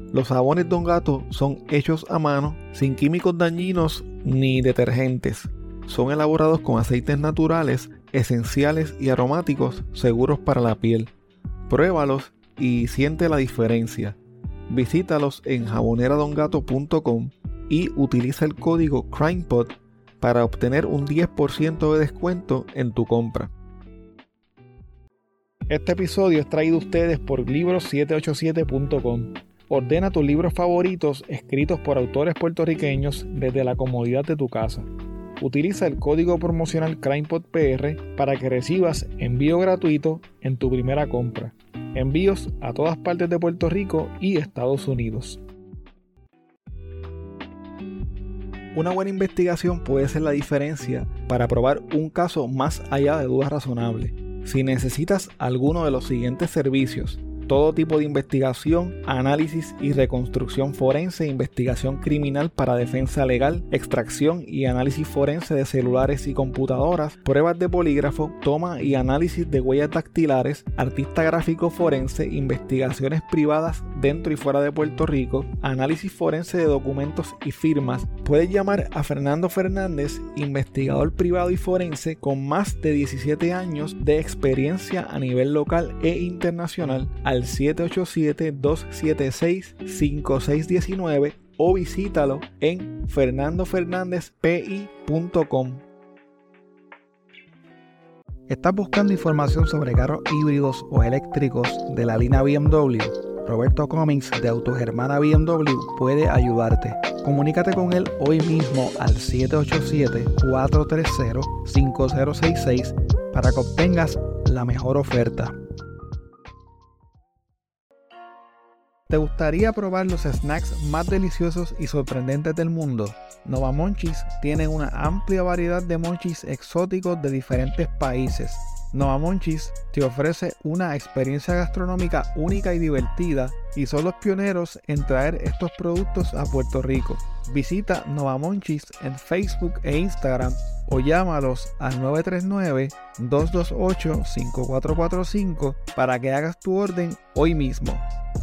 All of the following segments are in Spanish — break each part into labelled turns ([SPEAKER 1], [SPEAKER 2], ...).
[SPEAKER 1] Los jabones Don Gato son hechos a mano, sin químicos dañinos ni detergentes. Son elaborados con aceites naturales, esenciales y aromáticos seguros para la piel. Pruébalos y siente la diferencia. Visítalos en jaboneradongato.com y utiliza el código CrimePod para obtener un 10% de descuento en tu compra. Este episodio es traído a ustedes por libros787.com. Ordena tus libros favoritos escritos por autores puertorriqueños desde la comodidad de tu casa. Utiliza el código promocional CrimePodPR para que recibas envío gratuito en tu primera compra. Envíos a todas partes de Puerto Rico y Estados Unidos. Una buena investigación puede ser la diferencia para probar un caso más allá de dudas razonables. Si necesitas alguno de los siguientes servicios: todo tipo de investigación, análisis y reconstrucción forense, investigación criminal para defensa legal, extracción y análisis forense de celulares y computadoras, pruebas de polígrafo, toma y análisis de huellas dactilares, artista gráfico forense, investigaciones privadas dentro y fuera de Puerto Rico, análisis forense de documentos y firmas, puedes llamar a Fernando Fernández, investigador privado y forense con más de 17 años de experiencia a nivel local e internacional, al 787-276-5619 o visítalo en fernandofernandezpi.com. ¿Estás buscando información sobre carros híbridos o eléctricos de la línea BMW? Roberto Cummings de Autogermana BMW puede ayudarte. Comunícate con él hoy mismo al 787-430-5066 para que obtengas la mejor oferta. ¿Te gustaría probar los snacks más deliciosos y sorprendentes del mundo? Nova Monchis tiene una amplia variedad de monchis exóticos de diferentes países. Nova Monchis te ofrece una experiencia gastronómica única y divertida y son los pioneros en traer estos productos a Puerto Rico. Visita Nova Monchis en Facebook e Instagram o llámalos al 939-228-5445 para que hagas tu orden hoy mismo.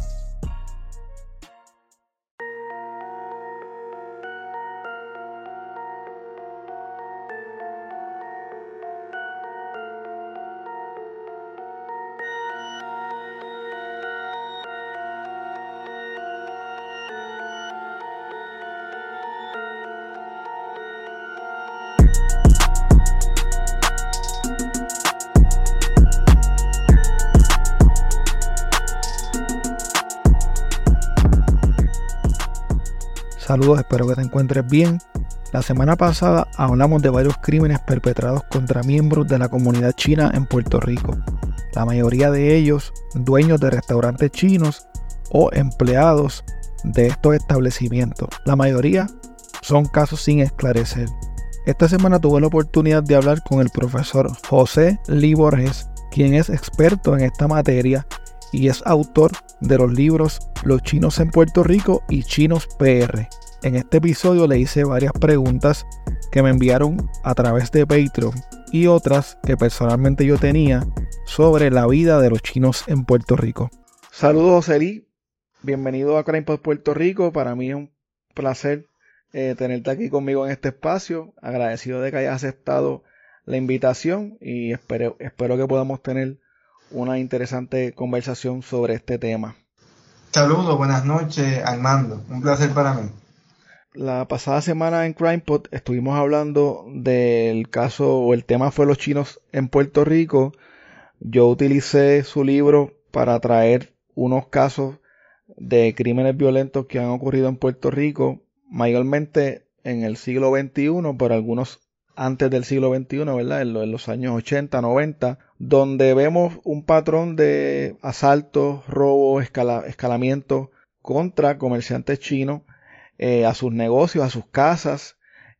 [SPEAKER 1] Saludos, espero que te encuentres bien. La semana pasada hablamos de varios crímenes perpetrados contra miembros de la comunidad china en Puerto Rico. La mayoría de ellos dueños de restaurantes chinos o empleados de estos establecimientos. La mayoría son casos sin esclarecer. Esta semana tuve la oportunidad de hablar con el profesor José Lee Borges, quien es experto en esta materia y es autor de los libros Los chinos en Puerto Rico y Chinos PR. En este episodio le hice varias preguntas que me enviaron a través de Patreon y otras que personalmente yo tenía sobre la vida de los chinos en Puerto Rico. Saludos, José Lee. Bienvenido a CrimePod Puerto Rico. Para mí es un placer tenerte aquí conmigo en este espacio. Agradecido de que hayas aceptado la invitación y espero que podamos tener una interesante conversación sobre este tema.
[SPEAKER 2] Saludos, buenas noches, Armando. Un placer para mí.
[SPEAKER 1] La pasada semana en CrimePod estuvimos hablando del caso, o el tema fue los chinos en Puerto Rico. Yo utilicé su libro para traer unos casos de crímenes violentos que han ocurrido en Puerto Rico, mayormente en el siglo XXI, pero algunos antes del siglo XXI, ¿verdad? En los años 80, 90, donde vemos un patrón de asaltos, robos, escalamientos contra comerciantes chinos a sus negocios, a sus casas,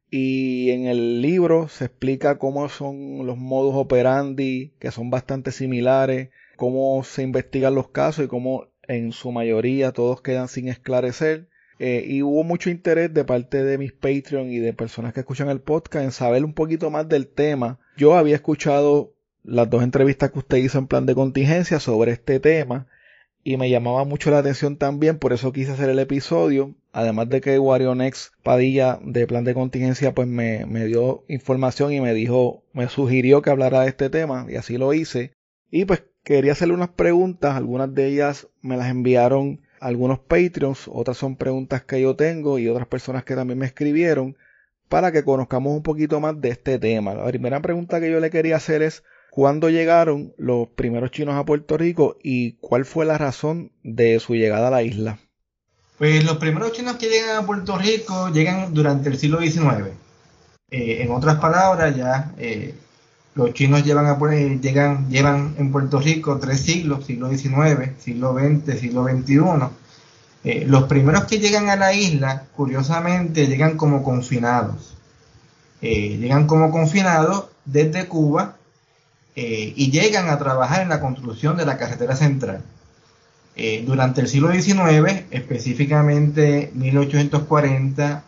[SPEAKER 1] y en el libro se explica cómo son los modus operandi, que son bastante similares, cómo se investigan los casos y cómo en su mayoría todos quedan sin esclarecer. Y hubo mucho interés de parte de mis Patreon y de personas que escuchan el podcast en saber un poquito más del tema. Yo había escuchado las dos entrevistas que usted hizo en plan de contingencia sobre este tema y me llamaba mucho la atención también, por eso quise hacer el episodio. Además de que Warionex Padilla de Plan de Contingencia pues me dio información y me sugirió que hablara de este tema, y así lo hice. Y pues quería hacerle unas preguntas, algunas de ellas me las enviaron algunos Patreons, otras son preguntas que yo tengo y otras personas que también me escribieron, para que conozcamos un poquito más de este tema. La primera pregunta que yo le quería hacer es: ¿cuándo llegaron los primeros chinos a Puerto Rico y cuál fue la razón de su llegada a la isla?
[SPEAKER 2] Pues los primeros chinos que llegan a Puerto Rico llegan durante el siglo XIX. En otras palabras, los chinos llevan en Puerto Rico 3 siglos, siglo XIX, siglo XX, siglo XXI. Los primeros que llegan a la isla, curiosamente, llegan como confinados. Llegan como confinados desde Cuba y llegan a trabajar en la construcción de la carretera central. Durante el siglo XIX, específicamente 1840,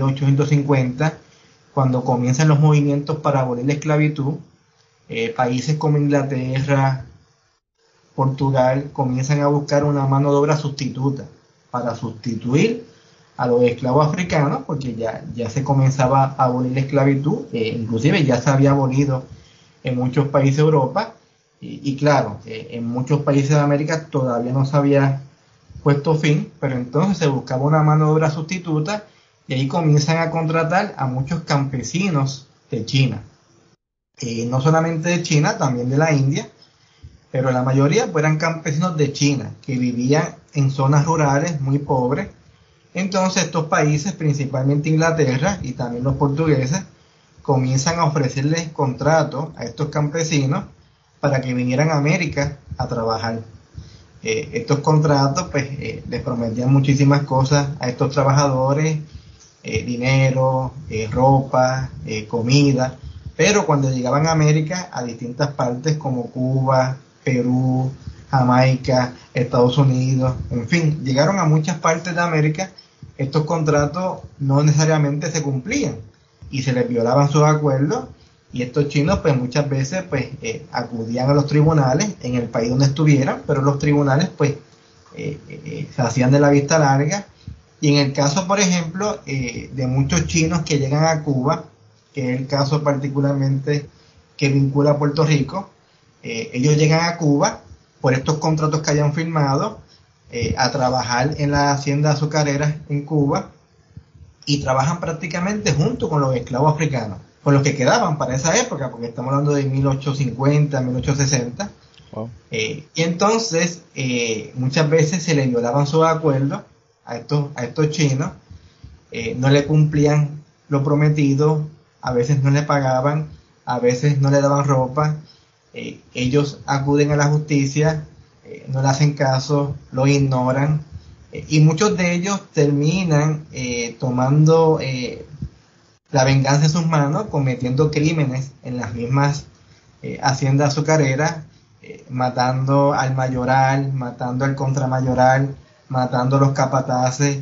[SPEAKER 2] 1850, cuando comienzan los movimientos para abolir la esclavitud, países como Inglaterra, Portugal, comienzan a buscar una mano de obra sustituta para sustituir a los esclavos africanos, porque ya se comenzaba a abolir la esclavitud, inclusive ya se había abolido en muchos países de Europa, y claro, en muchos países de América todavía no se había puesto fin, pero entonces se buscaba una mano de obra sustituta, y ahí comienzan a contratar a muchos campesinos de China. No solamente de China, también de la India, pero la mayoría pues eran campesinos de China, que vivían en zonas rurales muy pobres. Entonces estos países, principalmente Inglaterra y también los portugueses, comienzan a ofrecerles contratos a estos campesinos para que vinieran a América a trabajar. Estos contratos pues les prometían muchísimas cosas a estos trabajadores, dinero, ropa, comida, pero cuando llegaban a América, a distintas partes como Cuba, Perú, Jamaica, Estados Unidos, en fin, llegaron a muchas partes de América, estos contratos no necesariamente se cumplían y se les violaban sus acuerdos, y estos chinos pues muchas veces pues acudían a los tribunales en el país donde estuvieran, pero los tribunales pues se hacían de la vista larga. Y en el caso, por ejemplo, de muchos chinos que llegan a Cuba, que es el caso particularmente que vincula a Puerto Rico, ellos llegan a Cuba por estos contratos que hayan firmado, a trabajar en la hacienda azucarera en Cuba, y trabajan prácticamente junto con los esclavos africanos, con los que quedaban para esa época, porque estamos hablando de 1850, 1860. Wow. Y entonces muchas veces se les violaban sus acuerdos a estos chinos, no le cumplían lo prometido, a veces no le pagaban, a veces no le daban ropa, ellos acuden a la justicia, no le hacen caso, lo ignoran, y muchos de ellos terminan tomando la venganza en sus manos, cometiendo crímenes en las mismas haciendas azucareras, matando al mayoral, matando al contramayoral, matando a los capataces.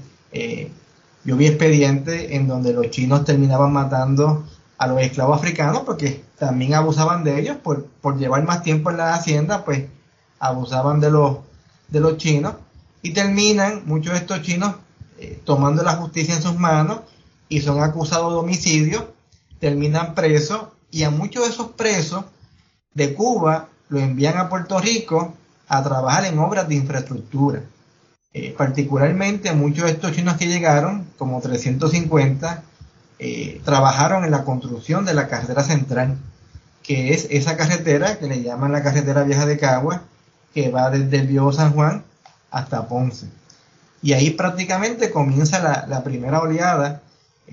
[SPEAKER 2] Yo vi expedientes en donde los chinos terminaban matando a los esclavos africanos porque también abusaban de ellos por llevar más tiempo en la hacienda, pues abusaban de los chinos, y terminan muchos de estos chinos tomando la justicia en sus manos y son acusados de homicidio, terminan presos, y a muchos de esos presos de Cuba los envían a Puerto Rico a trabajar en obras de infraestructura. Particularmente muchos de estos chinos que llegaron, como 350, trabajaron en la construcción de la carretera central, que es esa carretera que le llaman la carretera vieja de Caguas, que va desde el viejo San Juan hasta Ponce. Y ahí prácticamente comienza la primera oleada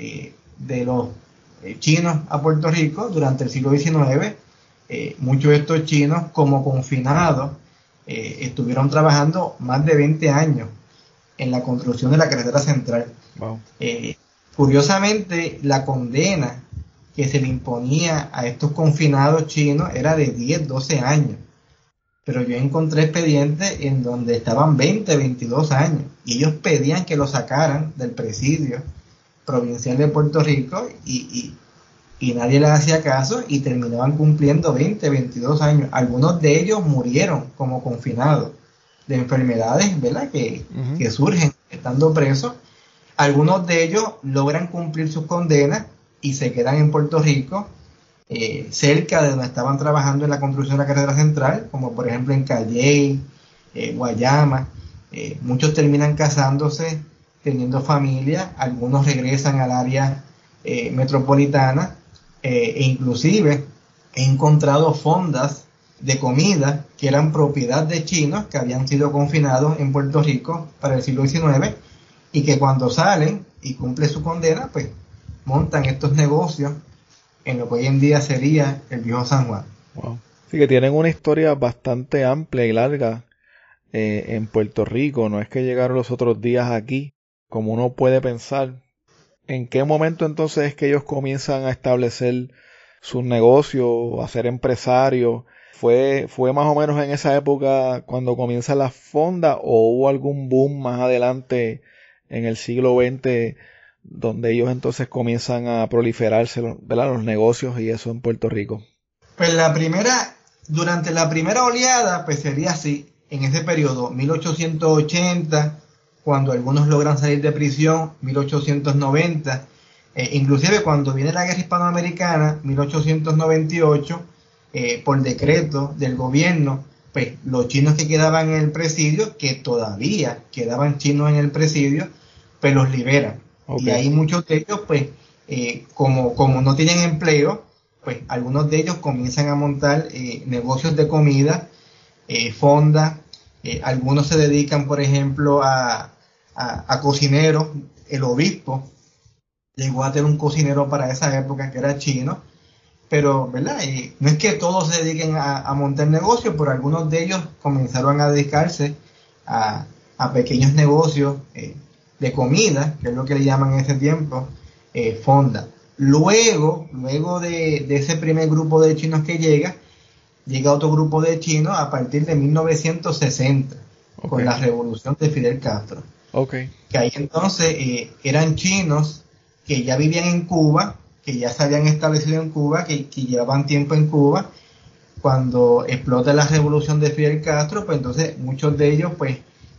[SPEAKER 2] de los chinos a Puerto Rico durante el siglo XIX. Muchos de estos chinos, como confinados, estuvieron trabajando más de 20 años en la construcción de la carretera central. Wow. Curiosamente, la condena que se le imponía a estos confinados chinos era de 10, 12 años. Pero yo encontré expedientes en donde estaban 20, 22 años. Y ellos pedían que lo sacaran del presidio provincial de Puerto Rico y nadie les hacía caso, y terminaban cumpliendo 20, 22 años. Algunos de ellos murieron como confinados de enfermedades, ¿verdad? Que surgen estando presos. Algunos de ellos logran cumplir sus condenas y se quedan en Puerto Rico, cerca de donde estaban trabajando en la construcción de la carretera central, como por ejemplo en Calley, Guayama. Muchos terminan casándose, teniendo familia, algunos regresan al área metropolitana, e inclusive he encontrado fondas de comida que eran propiedad de chinos que habían sido confinados en Puerto Rico para el siglo XIX y que cuando salen y cumplen su condena, pues montan estos negocios en lo que hoy en día sería el viejo San Juan.
[SPEAKER 1] Wow. Sí, que tienen una historia bastante amplia y larga en Puerto Rico. No es que llegaron los otros días aquí, como uno puede pensar. ¿En qué momento entonces es que ellos comienzan a establecer sus negocios, a ser empresarios? ¿Fue más o menos en esa época cuando comienzan las fondas o hubo algún boom más adelante en el siglo XX donde ellos entonces comienzan a proliferarse, ¿verdad?, los negocios y eso en Puerto Rico?
[SPEAKER 2] Pues durante la primera oleada, pues sería así, en ese periodo, 1880, cuando algunos logran salir de prisión, 1890, inclusive cuando viene la guerra hispanoamericana, 1898, por decreto del gobierno, pues los chinos que quedaban en el presidio, que todavía quedaban chinos en el presidio, pues los liberan. Okay. Y ahí muchos de ellos, pues, como no tienen empleo, pues algunos de ellos comienzan a montar negocios de comida, fondas. Algunos se dedican, por ejemplo, a cocineros. El obispo llegó a tener un cocinero para esa época que era chino, pero, ¿verdad? No es que todos se dediquen a montar negocios, pero algunos de ellos comenzaron a dedicarse a pequeños negocios de comida, que es lo que le llaman en ese tiempo, fonda. Luego de ese primer grupo de chinos que llega otro grupo de chinos a partir de 1960, okay, con la revolución de Fidel Castro.
[SPEAKER 1] Okay.
[SPEAKER 2] Que ahí entonces eran chinos que ya vivían en Cuba, que ya se habían establecido en Cuba, que llevaban tiempo en Cuba. Cuando explota la revolución de Fidel Castro, pues entonces muchos de ellos pues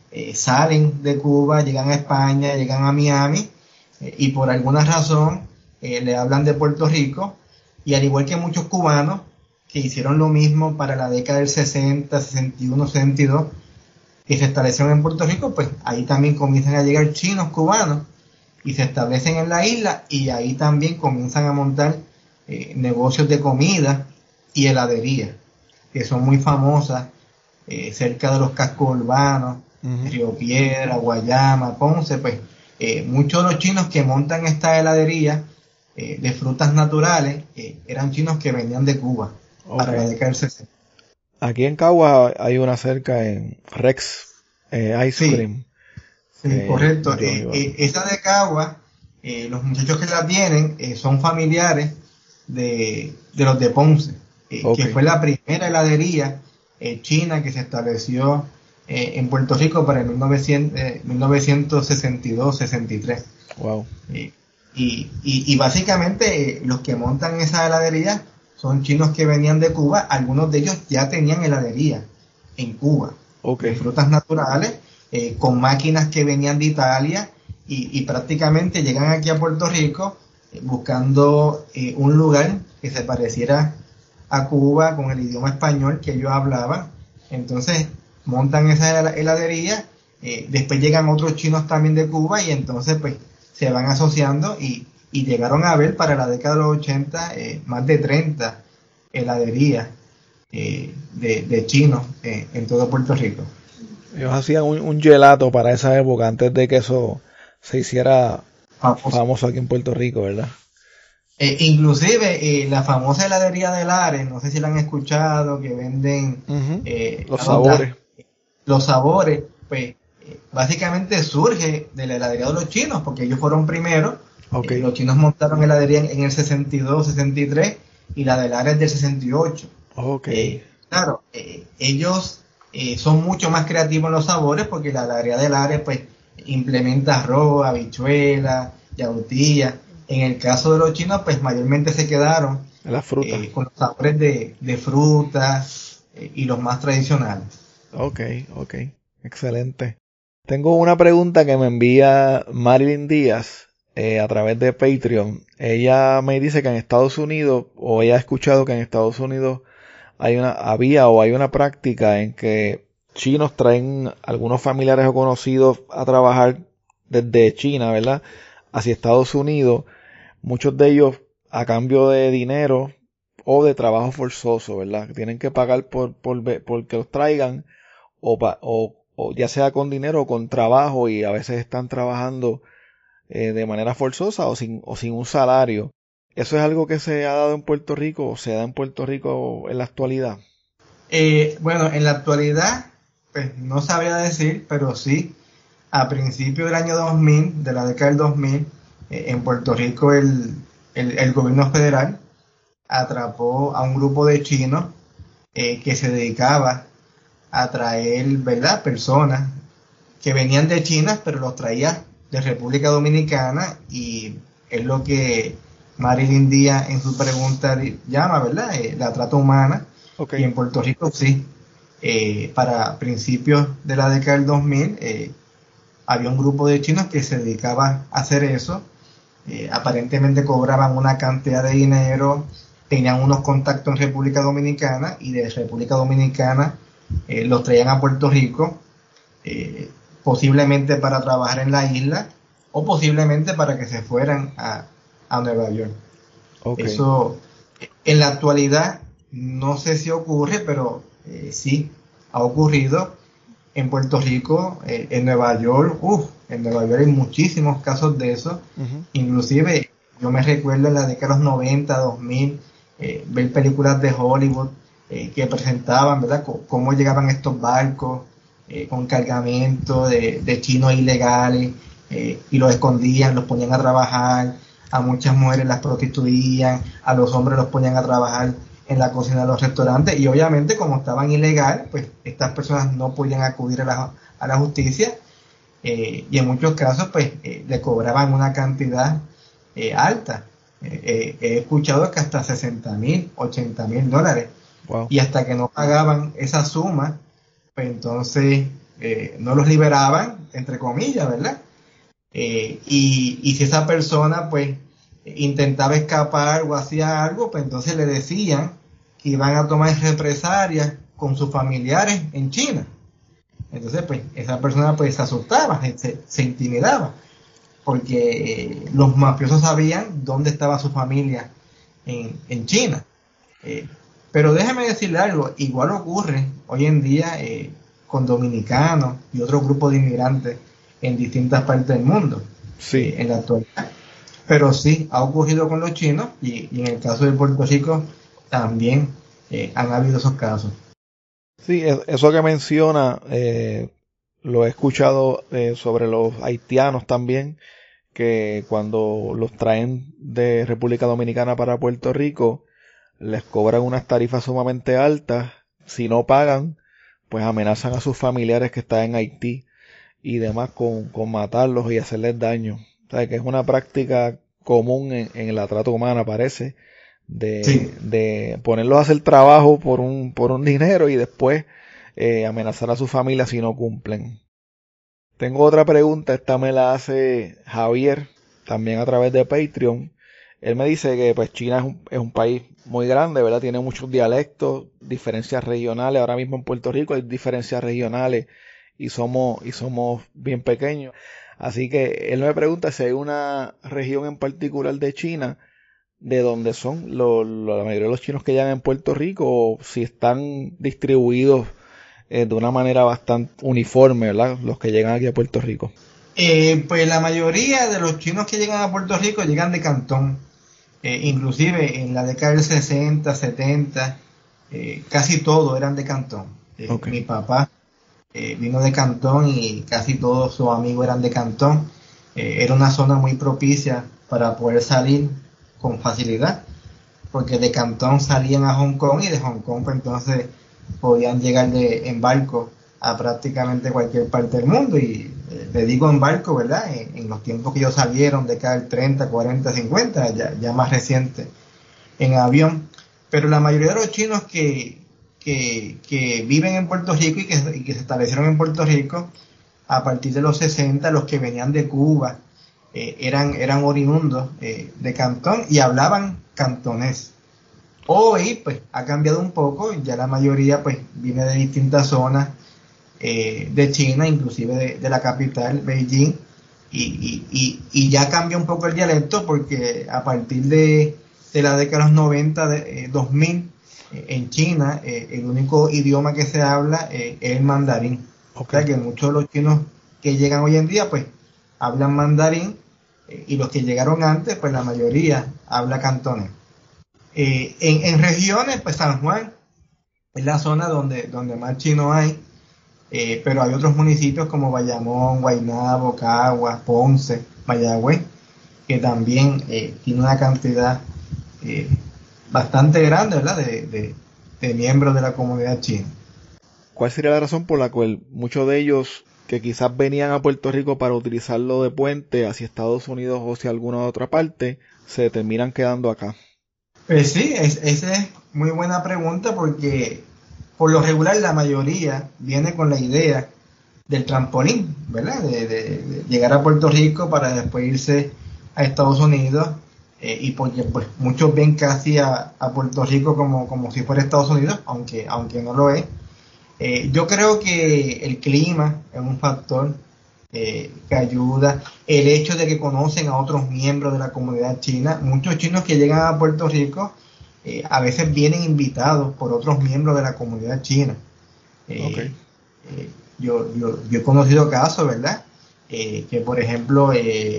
[SPEAKER 2] salen de Cuba, llegan a España, llegan a Miami, y por alguna razón le hablan de Puerto Rico, y al igual que muchos cubanos que hicieron lo mismo para la década del 60, 61, 62, que se establecieron en Puerto Rico, pues ahí también comienzan a llegar chinos cubanos y se establecen en la isla, y ahí también comienzan a montar negocios de comida y heladería, que son muy famosas cerca de los cascos urbanos, Río Piedra, Guayama, Ponce. Pues muchos de los chinos que montan esta heladería de frutas naturales eran chinos que venían de Cuba, okay, para la década del 60.
[SPEAKER 1] Aquí en Cagua hay una cerca en Rex Ice Cream.
[SPEAKER 2] Sí, correcto. Esa de Cagua, los muchachos que la tienen son familiares de los de Ponce, okay, que fue la primera heladería china que se estableció en Puerto Rico para el 1962-63.
[SPEAKER 1] Wow.
[SPEAKER 2] Y básicamente los que montan esa heladería son chinos que venían de Cuba. Algunos de ellos ya tenían heladería en Cuba, okay, de frutas naturales, con máquinas que venían de Italia, y prácticamente llegan aquí a Puerto Rico buscando un lugar que se pareciera a Cuba con el idioma español que ellos hablaban. Entonces montan esa heladería, después llegan otros chinos también de Cuba, y entonces pues se van asociando y llegaron a ver para la década de los 80 más de 30 heladerías de chinos en todo Puerto Rico.
[SPEAKER 1] Ellos hacían un gelato para esa época, antes de que eso se hiciera famoso aquí en Puerto Rico, ¿verdad?
[SPEAKER 2] Inclusive la famosa heladería de Lares, no sé si la han escuchado, que venden
[SPEAKER 1] los sabores.
[SPEAKER 2] Los sabores, pues básicamente surge de la heladería de los chinos, porque ellos fueron primero. Okay. Los chinos montaron heladería en el 62, 63, y la de Lares del 68.
[SPEAKER 1] Okay.
[SPEAKER 2] Claro, ellos son mucho más creativos en los sabores, porque la heladería de Lares pues implementa arroz, habichuela, yautía. En el caso de los chinos, pues mayormente se quedaron
[SPEAKER 1] las frutas,
[SPEAKER 2] con los sabores de frutas y los más tradicionales.
[SPEAKER 1] Okay. Excelente. Tengo una pregunta que me envía Marilyn Díaz a través de Patreon. Ella me dice que en Estados Unidos, o ella ha escuchado que en Estados Unidos hay una práctica en que chinos traen algunos familiares o conocidos a trabajar desde China, ¿verdad?, hacia Estados Unidos, muchos de ellos a cambio de dinero o de trabajo forzoso, ¿verdad? Que tienen que pagar por que los traigan o ya sea con dinero o con trabajo, y a veces están trabajando de manera forzosa o sin un salario. ¿Eso es algo que se ha dado en Puerto Rico o se da en Puerto Rico en la actualidad?
[SPEAKER 2] Bueno, en la actualidad, pues no sabría decir, pero sí, a principios del año 2000, de la década del 2000, en Puerto Rico el gobierno federal atrapó a un grupo de chinos que se dedicaba a traer, ¿verdad?, personas que venían de China, pero los traía de República Dominicana, y es lo que Marilyn Díaz en su pregunta llama, ¿verdad?, la trata humana.
[SPEAKER 1] Okay.
[SPEAKER 2] Y en Puerto Rico sí, para principios de la década del 2000 había un grupo de chinos que se dedicaba a hacer eso. Aparentemente cobraban una cantidad de dinero, tenían unos contactos en República Dominicana, y de República Dominicana los traían a Puerto Rico, posiblemente para trabajar en la isla o posiblemente para que se fueran a Nueva York. Okay. Eso en la actualidad no sé si ocurre, pero sí ha ocurrido en Puerto Rico, en Nueva York. En Nueva York hay muchísimos casos de eso. Uh-huh. Inclusive yo me recuerdo en la década de los 90, 2000, ver películas de Hollywood que presentaban, ¿verdad?, cómo llegaban estos barcos con cargamento de chinos ilegales, y los escondían, los ponían a trabajar. A muchas mujeres las prostituían, a los hombres los ponían a trabajar en la cocina de los restaurantes, y obviamente como estaban ilegal, pues estas personas no podían acudir a la justicia, y en muchos casos pues le cobraban una cantidad alta. He escuchado que hasta $60,000, $80,000. Wow. Y hasta que no pagaban esa suma, pues entonces no los liberaban, entre comillas, ¿verdad? Y si esa persona pues intentaba escapar o hacía algo, pues entonces le decían que iban a tomar represalias con sus familiares en China. Entonces pues esa persona pues se asustaba, se intimidaba, porque los mafiosos sabían dónde estaba su familia en China. Pero déjeme decirle algo, igual ocurre hoy en día con dominicanos y otros grupos de inmigrantes en distintas partes del mundo, sí, en la actualidad. Pero sí, ha ocurrido con los chinos, y en el caso de Puerto Rico también han habido esos casos.
[SPEAKER 1] Sí, eso que menciona, lo he escuchado sobre los haitianos también, que cuando los traen de República Dominicana para Puerto Rico, les cobran unas tarifas sumamente altas. Si no pagan, pues amenazan a sus familiares que están en Haití y demás con matarlos y hacerles daño. O sea, que es una práctica común en la trata humana, parece, de ponerlos a hacer trabajo por un dinero y después amenazar a su familia si no cumplen. Tengo otra pregunta, esta me la hace Javier, también a través de Patreon. Él me dice que pues China es un país muy grande, ¿verdad? Tiene muchos dialectos, diferencias regionales. Ahora mismo en Puerto Rico hay diferencias regionales y somos bien pequeños. Así que él me pregunta si hay una región en particular de China de donde son la mayoría de los chinos que llegan en Puerto Rico, o si están distribuidos de una manera bastante uniforme, ¿verdad?, los que llegan aquí a Puerto Rico.
[SPEAKER 2] Pues la mayoría de los chinos que llegan a Puerto Rico llegan de Cantón. Inclusive en la década del 60, 70, casi todos eran de Cantón. Okay. Mi papá vino de Cantón y casi todos sus amigos eran de Cantón. Era una zona muy propicia para poder salir con facilidad, porque de Cantón salían a Hong Kong, y de Hong Kong pues entonces podían llegar en barco a prácticamente cualquier parte del mundo. Y le digo en barco, ¿verdad? En los tiempos que ellos salieron, de cada 30, 40, 50, ya más reciente, en avión. Pero la mayoría de los chinos que que viven en Puerto Rico y que se establecieron en Puerto Rico a partir de los 60, los que venían de Cuba, eran oriundos de Cantón y hablaban cantonés. Hoy pues ha cambiado un poco, ya la mayoría pues viene de distintas zonas de China, inclusive de la capital, Beijing, y ya cambia un poco el dialecto porque a partir de la década de los 90, 2000, en China, el único idioma que se habla es el mandarín. Okay. O sea que muchos de los chinos que llegan hoy en día pues hablan mandarín, y los que llegaron antes pues la mayoría habla cantonés. En regiones pues San Juan es la zona donde más chinos hay, pero hay otros municipios como Bayamón, Guaynabo, Caguas, Ponce, Mayagüez, que también tiene una cantidad bastante grande, ¿verdad?, de miembros de la comunidad china.
[SPEAKER 1] ¿Cuál sería la razón por la cual muchos de ellos que quizás venían a Puerto Rico para utilizarlo de puente hacia Estados Unidos o hacia alguna otra parte, se terminan quedando acá?
[SPEAKER 2] Pues sí, esa es muy buena pregunta porque por lo regular la mayoría viene con la idea del trampolín, ¿verdad? De llegar a Puerto Rico para después irse a Estados Unidos, y porque pues muchos ven casi a Puerto Rico como si fuera Estados Unidos, aunque no lo es. Yo creo que el clima es un factor que ayuda, el hecho de que conocen a otros miembros de la comunidad china. Muchos chinos que llegan a Puerto Rico a veces vienen invitados por otros miembros de la comunidad china. Okay. Yo he conocido casos, ¿verdad? Que por ejemplo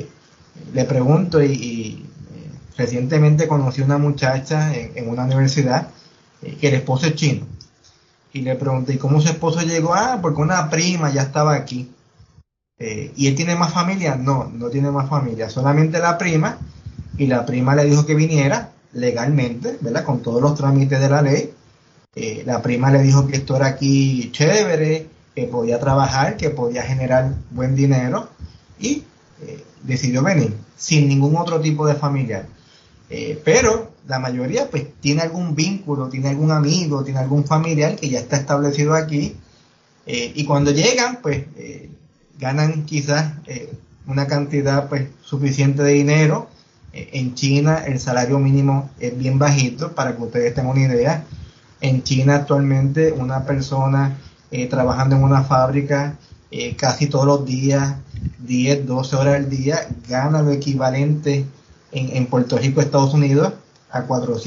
[SPEAKER 2] le pregunto y recientemente conocí una muchacha en una universidad que el esposo es chino. Y le pregunté, ¿y cómo su esposo llegó? Porque una prima ya estaba aquí. ¿Y él tiene más familia? No tiene más familia, solamente la prima. Y la prima le dijo que viniera legalmente, ¿verdad?, con todos los trámites de la ley. La prima le dijo que esto era aquí chévere, que podía trabajar, que podía generar buen dinero. Y decidió venir, sin ningún otro tipo de familiar. Pero la mayoría pues tiene algún vínculo, tiene algún amigo, tiene algún familiar que ya está establecido aquí, y cuando llegan pues ganan quizás una cantidad pues suficiente de dinero. En China el salario mínimo es bien bajito, para que ustedes tengan una idea. En China actualmente una persona trabajando en una fábrica casi todos los días, 10, 12 horas al día, gana lo equivalente en Puerto Rico, Estados Unidos, a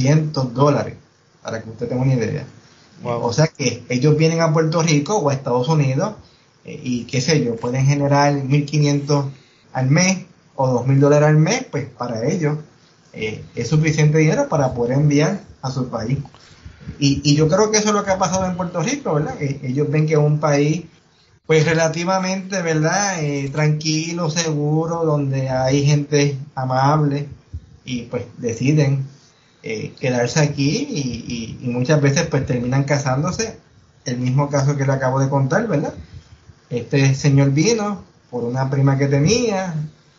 [SPEAKER 2] $400, para que usted tenga una idea. Wow. O sea que ellos vienen a Puerto Rico o a Estados Unidos y qué sé yo, pueden generar $1,500 al mes o $2,000 al mes. Pues para ellos es suficiente dinero para poder enviar a su país. Y yo creo que eso es lo que ha pasado en Puerto Rico, ¿verdad? Ellos ven que es un país pues relativamente, ¿verdad?, tranquilo, seguro, donde hay gente amable, y pues deciden quedarse aquí y muchas veces pues terminan casándose. El mismo caso que le acabo de contar, ¿verdad? Este señor vino por una prima que tenía,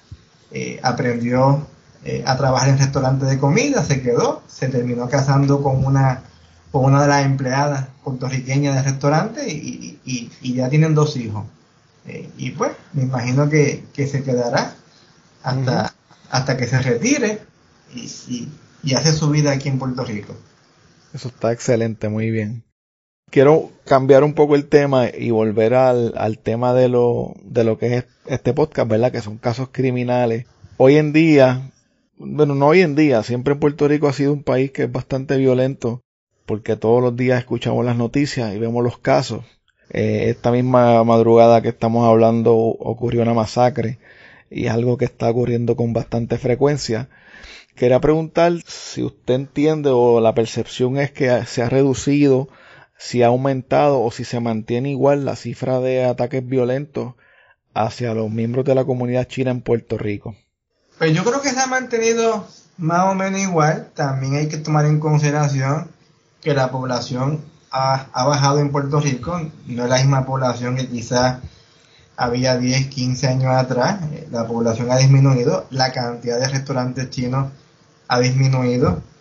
[SPEAKER 2] aprendió a trabajar en restaurantes de comida, se quedó, se terminó casando con una de las empleadas puertorriqueñas del restaurante y ya tienen 2 hijos. Y pues me imagino que se quedará hasta que se retire y hace su vida aquí en Puerto Rico.
[SPEAKER 1] Eso está excelente, muy bien. Quiero cambiar un poco el tema y volver al tema de lo que es este podcast, ¿verdad?, que son casos criminales. Hoy en día, bueno, no hoy en día, siempre en Puerto Rico ha sido un país que es bastante violento, porque todos los días escuchamos las noticias y vemos los casos. Esta misma madrugada que estamos hablando ocurrió una masacre y es algo que está ocurriendo con bastante frecuencia. Quería preguntar si usted entiende o la percepción es que se ha reducido, si ha aumentado o si se mantiene igual la cifra de ataques violentos hacia los miembros de la comunidad china en Puerto Rico.
[SPEAKER 2] Pues yo creo que se ha mantenido más o menos igual. También hay que tomar en consideración que la población ha bajado en Puerto Rico. No es la misma población que quizás había 10, 15 años atrás. La población ha disminuido, la cantidad de restaurantes chinos ha disminuido.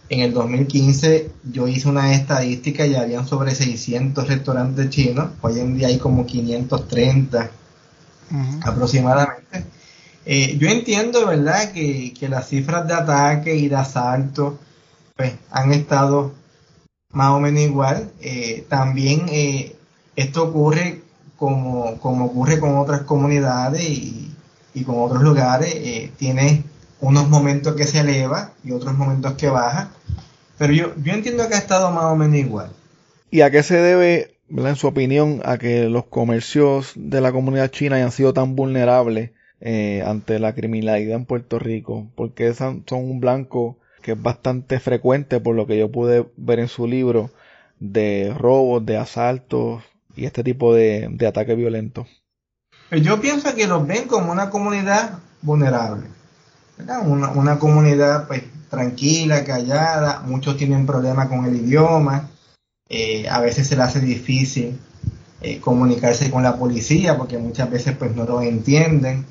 [SPEAKER 2] En el 2015 yo hice una estadística y habían sobre 600 restaurantes chinos. Hoy en día hay como 530 aproximadamente. Yo entiendo, ¿verdad?, que las cifras de ataque y de asalto pues han estado más o menos igual. También esto ocurre como ocurre con otras comunidades y con otros lugares. Tiene unos momentos que se eleva y otros momentos que baja. Pero yo entiendo que ha estado más o menos igual.
[SPEAKER 1] ¿Y a qué se debe, ¿verdad, en su opinión, a que los comercios de la comunidad china hayan sido tan vulnerables ante la criminalidad en Puerto Rico? Porque son un blanco que es bastante frecuente, por lo que yo pude ver en su libro, de robos, de asaltos y este tipo de ataques violentos.
[SPEAKER 2] Yo pienso que los ven como una comunidad vulnerable, ¿verdad? Una comunidad pues tranquila, callada. Muchos tienen problemas con el idioma. A veces se les hace difícil comunicarse con la policía porque muchas veces pues no lo entienden.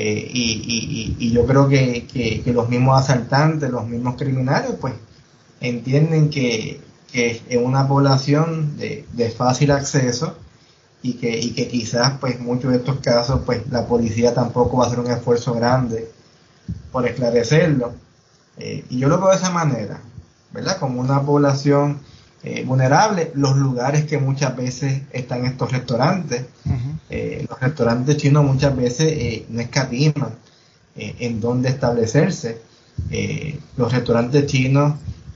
[SPEAKER 2] Y yo creo que los mismos asaltantes, los mismos criminales pues entienden que es una población de fácil acceso y que quizás pues muchos de estos casos pues la policía tampoco va a hacer un esfuerzo grande por esclarecerlo. Y yo lo veo de esa manera, ¿verdad? Como una población vulnerable. Los lugares que muchas veces están estos restaurantes, los restaurantes chinos muchas veces no escatiman en dónde establecerse. Los restaurantes chinos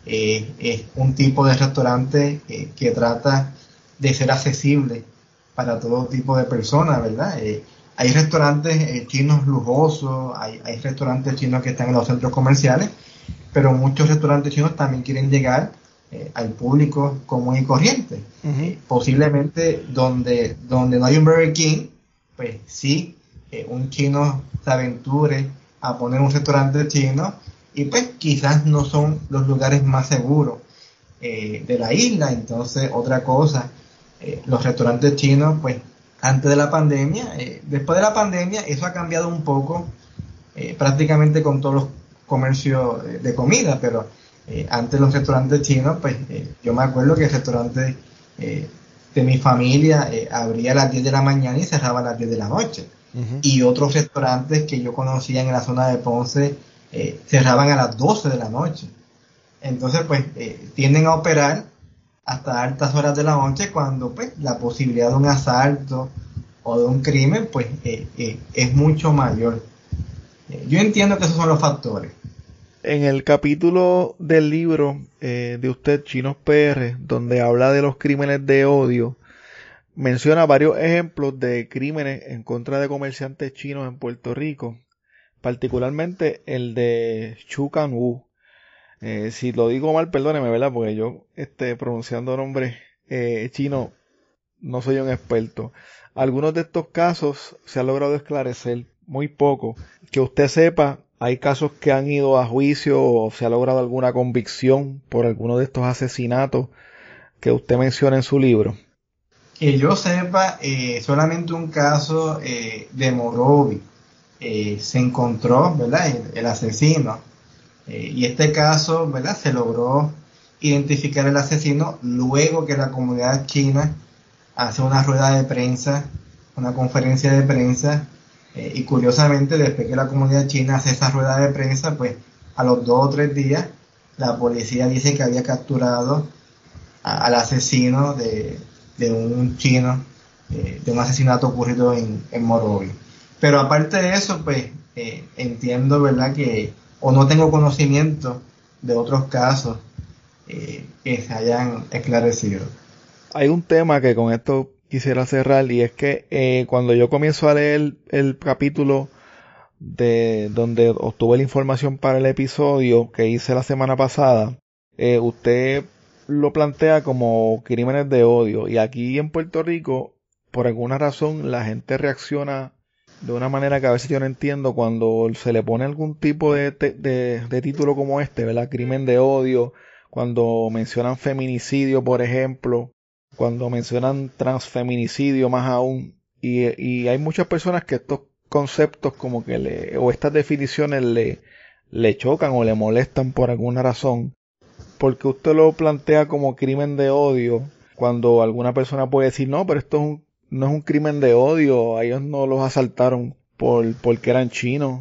[SPEAKER 2] es un tipo de restaurante que trata de ser accesible para todo tipo de personas, ¿verdad? Hay restaurantes chinos lujosos, hay restaurantes chinos que están en los centros comerciales, pero muchos restaurantes chinos también quieren llegar al público común y corriente. Posiblemente donde no hay un Burger King, pues sí, un chino se aventure a poner un restaurante chino y pues quizás no son los lugares más seguros de la isla. Entonces, otra cosa, los restaurantes chinos, pues antes de la pandemia, después de la pandemia, eso ha cambiado un poco, prácticamente con todos los comercios de comida, pero antes los restaurantes chinos, pues yo me acuerdo que el restaurante de mi familia abría a las 10 de la mañana y cerraba a las 10 de la noche. Y otros restaurantes que yo conocía en la zona de Ponce cerraban a las 12 de la noche. Entonces, pues tienden a operar hasta altas horas de la noche cuando pues la posibilidad de un asalto o de un crimen pues es mucho mayor. Yo entiendo que esos son los factores.
[SPEAKER 1] En el capítulo del libro de usted, Chinos PR, donde habla de los crímenes de odio, menciona varios ejemplos de crímenes en contra de comerciantes chinos en Puerto Rico, particularmente el de Chu Kan-woo. Si lo digo mal, perdóneme, ¿verdad? Porque yo, pronunciando nombres chinos, no soy un experto. Algunos de estos casos se ha logrado esclarecer, muy poco. Que usted sepa, hay casos que han ido a juicio o se ha logrado alguna convicción por alguno de estos asesinatos que usted menciona en su libro.
[SPEAKER 2] Que yo sepa, solamente un caso de Morovi se encontró, ¿verdad? El asesino. Y este caso, ¿verdad? Se logró identificar el asesino luego que la comunidad china hace una rueda de prensa, una conferencia de prensa, y curiosamente después que la comunidad china hace esa rueda de prensa, pues a los 2 o 3 días la policía dice que había capturado al asesino de un chino, de un asesinato ocurrido en Morovi. Pero aparte de eso, pues entiendo, ¿verdad?, que o no tengo conocimiento de otros casos que se hayan esclarecido.
[SPEAKER 1] Hay un tema que con esto quisiera cerrar y es que cuando yo comienzo a leer el capítulo de donde obtuve la información para el episodio que hice la semana pasada, usted lo plantea como crímenes de odio y aquí en Puerto Rico por alguna razón la gente reacciona de una manera que a veces yo no entiendo cuando se le pone algún tipo de título como este, ¿verdad? Crimen de odio, cuando mencionan feminicidio, por ejemplo, cuando mencionan transfeminicidio más aún, y hay muchas personas que estos conceptos como que o estas definiciones le chocan o le molestan por alguna razón. ¿por qué usted lo plantea como crimen de odio cuando alguna persona puede decir, no, pero no es un crimen de odio, a ellos no los asaltaron porque eran chinos,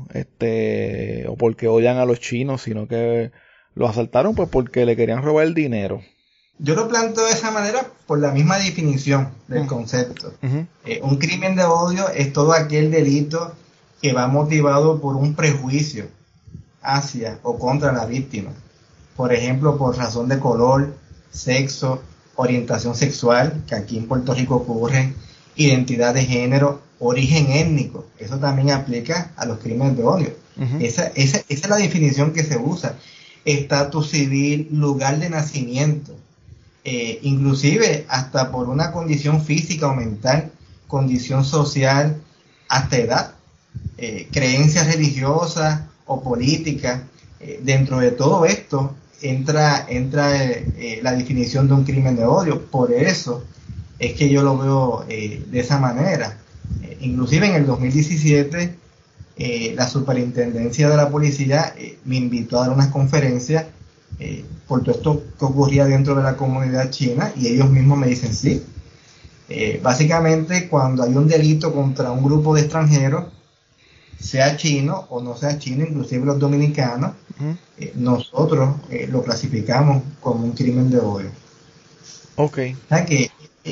[SPEAKER 1] o porque odian a los chinos, sino que los asaltaron pues porque le querían robar el dinero?
[SPEAKER 2] Yo lo planteo de esa manera por la misma definición del concepto. Un crimen de odio es todo aquel delito que va motivado por un prejuicio hacia o contra la víctima. Por ejemplo, por razón de color, sexo, orientación sexual, que aquí en Puerto Rico ocurre, identidad de género, origen étnico. Eso también aplica a los crímenes de odio. Esa es la definición que se usa. Estatus civil, lugar de nacimiento. Inclusive hasta por una condición física o mental, condición social, hasta edad, creencias religiosas o políticas. Dentro de todo esto entra la definición de un crimen de odio. Por eso es que yo lo veo de esa manera. Inclusive en el 2017 la superintendencia de la policía me invitó a dar unas conferencias por todo esto que ocurría dentro de la comunidad china, y ellos mismos me dicen sí. Básicamente, cuando hay un delito contra un grupo de extranjeros, sea chino o no sea chino, inclusive los dominicanos, nosotros lo clasificamos como un crimen de odio.
[SPEAKER 1] Ok.
[SPEAKER 2] O sea que,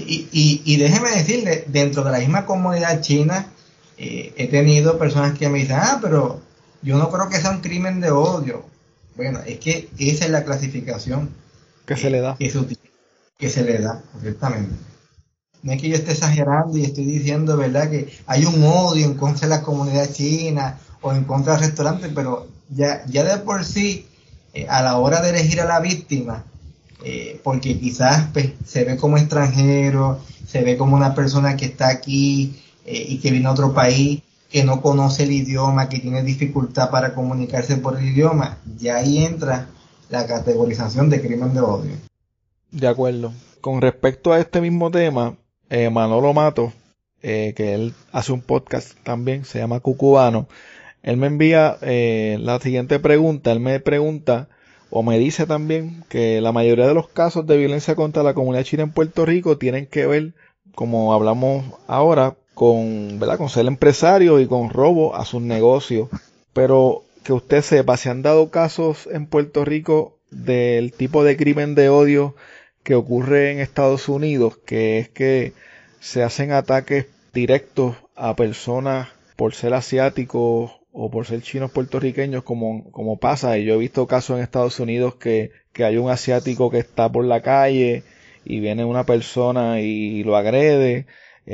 [SPEAKER 2] y déjeme decirle, dentro de la misma comunidad china, he tenido personas que me dicen, pero yo no creo que sea un crimen de odio. Bueno, es que esa es la clasificación
[SPEAKER 1] que se le da.
[SPEAKER 2] Que se le da, correctamente. No es que yo esté exagerando y estoy diciendo, ¿verdad?, que hay un odio en contra de la comunidad china o en contra del restaurante, pero ya de por sí, a la hora de elegir a la víctima, porque quizás pues, se ve como extranjero, se ve como una persona que está aquí y que viene a otro país, que no conoce el idioma, que tiene dificultad para comunicarse por el idioma, ya ahí entra la categorización de crimen de odio.
[SPEAKER 1] De acuerdo. Con respecto a este mismo tema, Manolo Mato, que él hace un podcast también, se llama Cucubano, él me envía la siguiente pregunta. Él me pregunta, o me dice también, que la mayoría de los casos de violencia contra la comunidad china en Puerto Rico tienen que ver, como hablamos ahora, con ser empresario y con robo a sus negocios. Pero que usted sepa, ¿se han dado casos en Puerto Rico del tipo de crimen de odio que ocurre en Estados Unidos, que es que se hacen ataques directos a personas por ser asiáticos o por ser chinos puertorriqueños, como pasa? Y yo he visto casos en Estados Unidos que hay un asiático que está por la calle y viene una persona y lo agrede.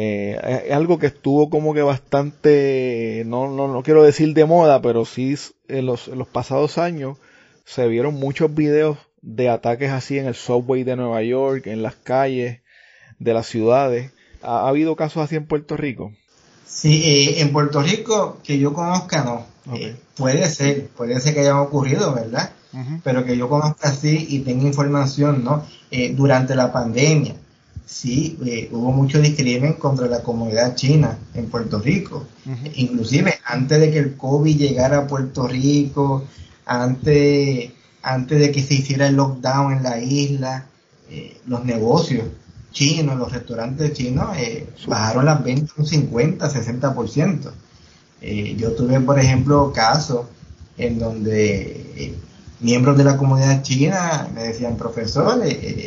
[SPEAKER 1] Es algo que estuvo como que bastante, no quiero decir de moda, pero sí en los pasados años se vieron muchos videos de ataques así en el subway de Nueva York, en las calles de las ciudades. ¿Ha habido casos así en Puerto Rico?
[SPEAKER 2] Sí, en Puerto Rico, que yo conozca, no.
[SPEAKER 1] Okay.
[SPEAKER 2] Puede ser que hayan ocurrido, ¿verdad? Pero que yo conozca así y tenga información, ¿no? Durante la pandemia, sí, hubo mucho discrimen contra la comunidad china en Puerto Rico. Inclusive antes de que el COVID llegara a Puerto Rico, antes de que se hiciera el lockdown en la isla, los negocios chinos, los restaurantes chinos bajaron las ventas un 50-60%. Yo tuve, por ejemplo, casos en donde miembros de la comunidad china me decían, profesor,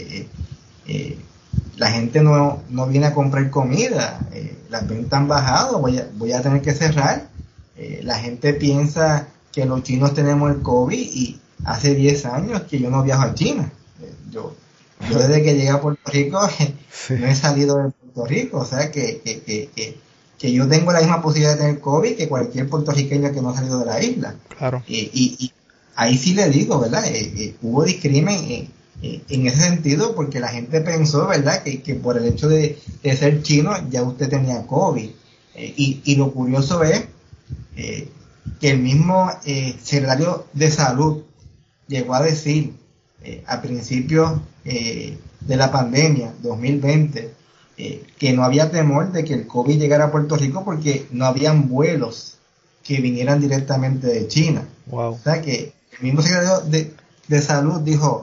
[SPEAKER 2] la gente no viene a comprar comida, las ventas han bajado, voy a tener que cerrar. La gente piensa que los chinos tenemos el COVID y hace 10 años que yo no viajo a China. Yo desde que llegué a Puerto Rico no he salido de Puerto Rico, o sea que yo tengo la misma posibilidad de tener COVID que cualquier puertorriqueño que no ha salido de la isla.
[SPEAKER 1] Claro.
[SPEAKER 2] Y ahí sí le digo, ¿verdad? Hubo discrimen en ese sentido porque la gente pensó, ¿verdad? Que por el hecho de ser chino ya usted tenía COVID. Y lo curioso es que el mismo secretario de Salud llegó a decir a principios de la pandemia 2020 que no había temor de que el COVID llegara a Puerto Rico porque no habían vuelos que vinieran directamente de China.
[SPEAKER 1] Wow.
[SPEAKER 2] O sea que el mismo secretario de Salud dijo,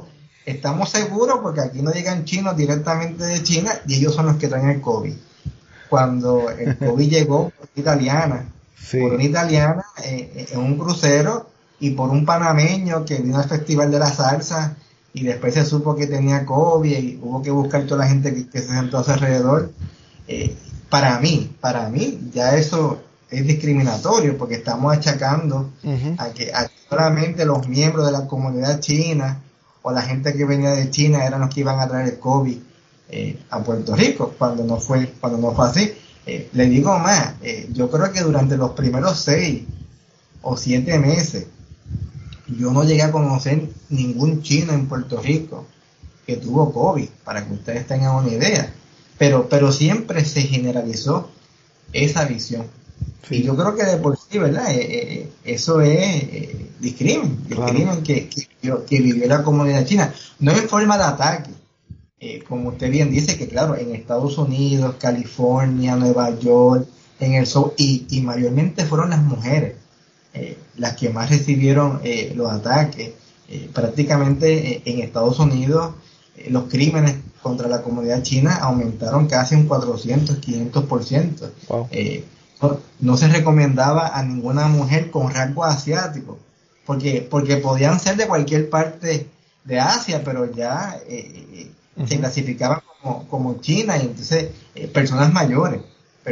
[SPEAKER 2] estamos seguros porque aquí no llegan chinos directamente de China y ellos son los que traen el COVID. Cuando el COVID llegó por una italiana en un crucero y por un panameño que vino al Festival de la Salsa y después se supo que tenía COVID y hubo que buscar toda la gente que se sentó a su alrededor. Para mí, ya eso es discriminatorio porque estamos achacando a que solamente los miembros de la comunidad china o la gente que venía de China eran los que iban a traer el COVID a Puerto Rico, cuando no fue así. Le digo más, yo creo que durante los primeros 6 o 7 meses yo no llegué a conocer ningún chino en Puerto Rico que tuvo COVID, para que ustedes tengan una idea, pero siempre se generalizó esa visión. Sí. Y yo creo que de por sí, ¿verdad? Eso es discrimen claro. que vivió la comunidad china, no en forma de ataque, como usted bien dice, que claro, en Estados Unidos, California, Nueva York, en el sur, y mayormente fueron las mujeres las que más recibieron los ataques. Prácticamente en Estados Unidos los crímenes contra la comunidad china aumentaron casi un 400, 500%. Wow. No se recomendaba a ninguna mujer con rasgos asiáticos, porque podían ser de cualquier parte de Asia, pero ya se clasificaban como China, y entonces personas mayores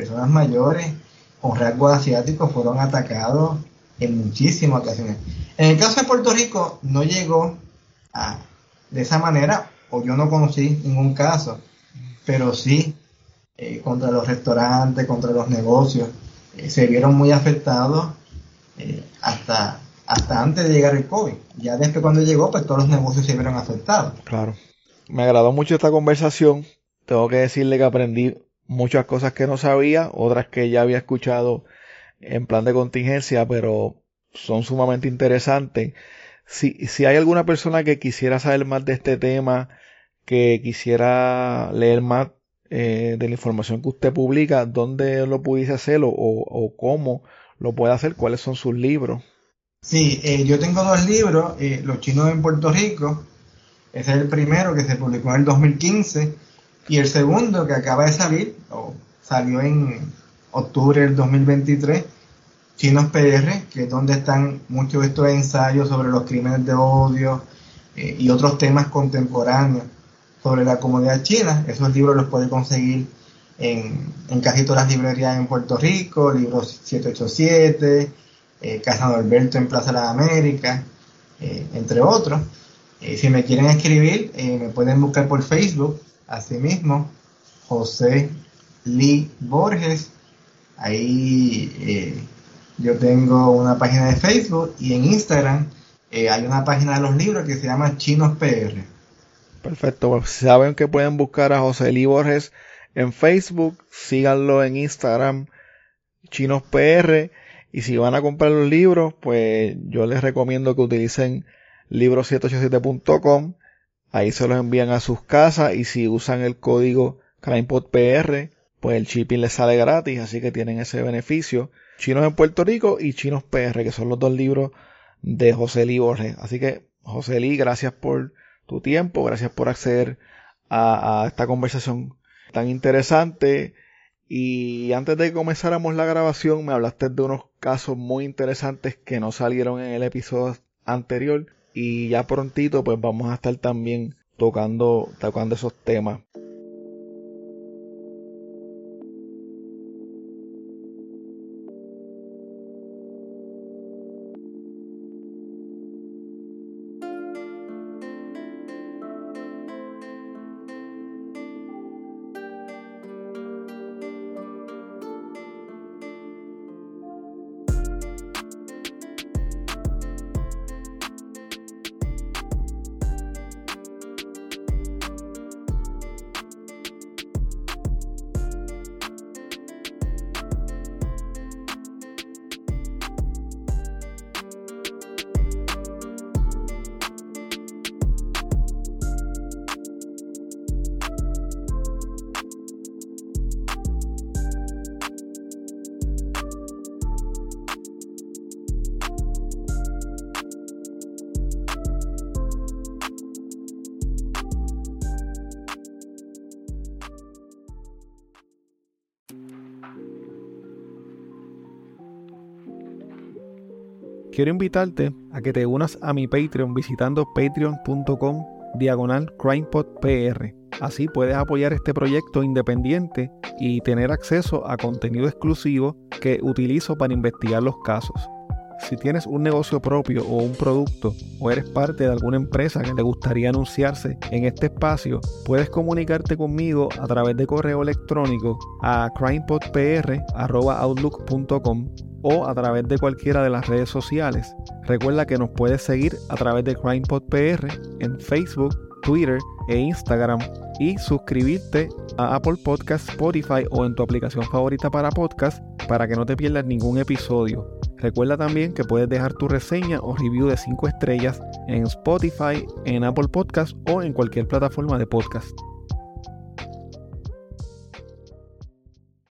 [SPEAKER 2] con rasgos asiáticos fueron atacados en muchísimas ocasiones. En el caso de Puerto Rico no llegó de esa manera, o yo no conocí ningún caso, pero sí contra los restaurantes, contra los negocios, se vieron muy afectados hasta antes de llegar el COVID. Ya después cuando llegó, pues todos los negocios se vieron afectados.
[SPEAKER 1] Claro. Me agradó mucho esta conversación. Tengo que decirle que aprendí muchas cosas que no sabía, otras que ya había escuchado en plan de contingencia, pero son sumamente interesantes. Si hay alguna persona que quisiera saber más de este tema, que quisiera leer más de la información que usted publica, ¿dónde lo pudiese hacer o cómo lo puede hacer? ¿Cuáles son sus libros?
[SPEAKER 2] Sí, yo tengo 2 libros, Los chinos en Puerto Rico. Ese es el primero, que se publicó en el 2015, y el segundo, que acaba de salir, salió en octubre del 2023, Chinos PR, que es donde están muchos de estos ensayos sobre los crímenes de odio y otros temas contemporáneos sobre la comunidad china. Esos libros los puede conseguir en casi todas las librerías en Puerto Rico, Libros 787, Casa Norberto en Plaza de las Américas, entre otros. Si me quieren escribir, me pueden buscar por Facebook, asimismo, José Lee Borges. Ahí yo tengo una página de Facebook, y en Instagram hay una página de los libros que se llama Chinos PR.
[SPEAKER 1] Perfecto, pues saben que pueden buscar a José Lee Borges en Facebook, síganlo en Instagram, Chinos PR, y si van a comprar los libros, pues yo les recomiendo que utilicen libros787.com, ahí se los envían a sus casas, y si usan el código CrimePodPR, pues el shipping les sale gratis, así que tienen ese beneficio. Chinos en Puerto Rico y Chinos PR, que son los 2 libros de José Lee Borges. Así que, José Lee, gracias por tu tiempo, gracias por acceder a esta conversación tan interesante. Y antes de que comenzáramos la grabación, me hablaste de unos casos muy interesantes que no salieron en el episodio anterior, y ya prontito pues vamos a estar también tocando esos temas. Quiero invitarte a que te unas a mi Patreon visitando patreon.com/CrimePodPR. Así puedes apoyar este proyecto independiente y tener acceso a contenido exclusivo que utilizo para investigar los casos. Si tienes un negocio propio o un producto o eres parte de alguna empresa que le gustaría anunciarse en este espacio, puedes comunicarte conmigo a través de correo electrónico a crimepodpr@outlook.com o a través de cualquiera de las redes sociales. Recuerda que nos puedes seguir a través de CrimePodPR en Facebook, Twitter e Instagram y suscribirte a Apple Podcasts, Spotify o en tu aplicación favorita para podcast para que no te pierdas ningún episodio. Recuerda también que puedes dejar tu reseña o review de 5 estrellas en Spotify, en Apple Podcasts o en cualquier plataforma de podcast.